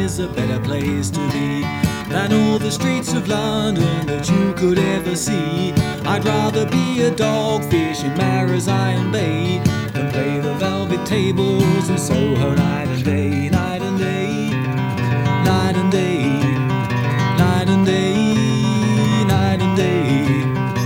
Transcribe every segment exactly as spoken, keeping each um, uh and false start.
is a better place to be than all the streets of London that you could ever see. I'd rather be a dogfish in Marazion Bay than play the velvet tables in Soho night and day, night and day, night and day, night and day, night and day.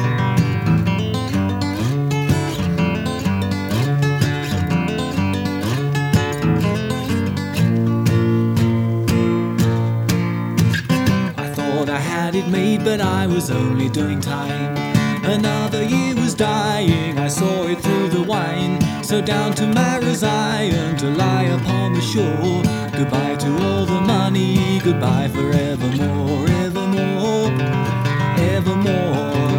I had it made, but I was only doing time. Another year was dying, I saw it through the wine. So down to Marazion to lie upon the shore. Goodbye to all the money, goodbye forevermore, evermore, evermore,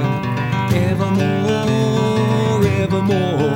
evermore, evermore.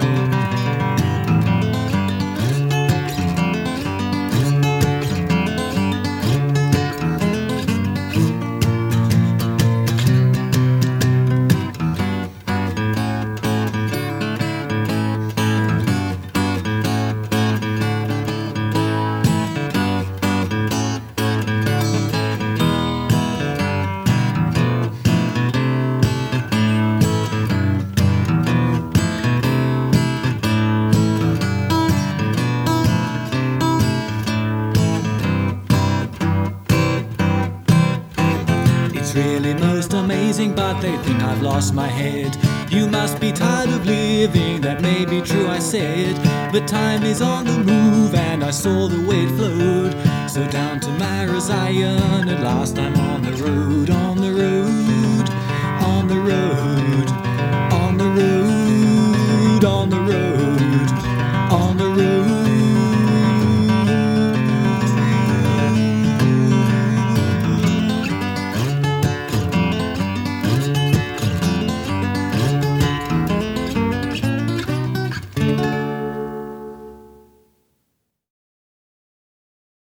It's really most amazing, but they think I've lost my head. You must be tired of living, that may be true, I said. But time is on the move, and I saw the way it flowed. So down to Marazion, at last I'm on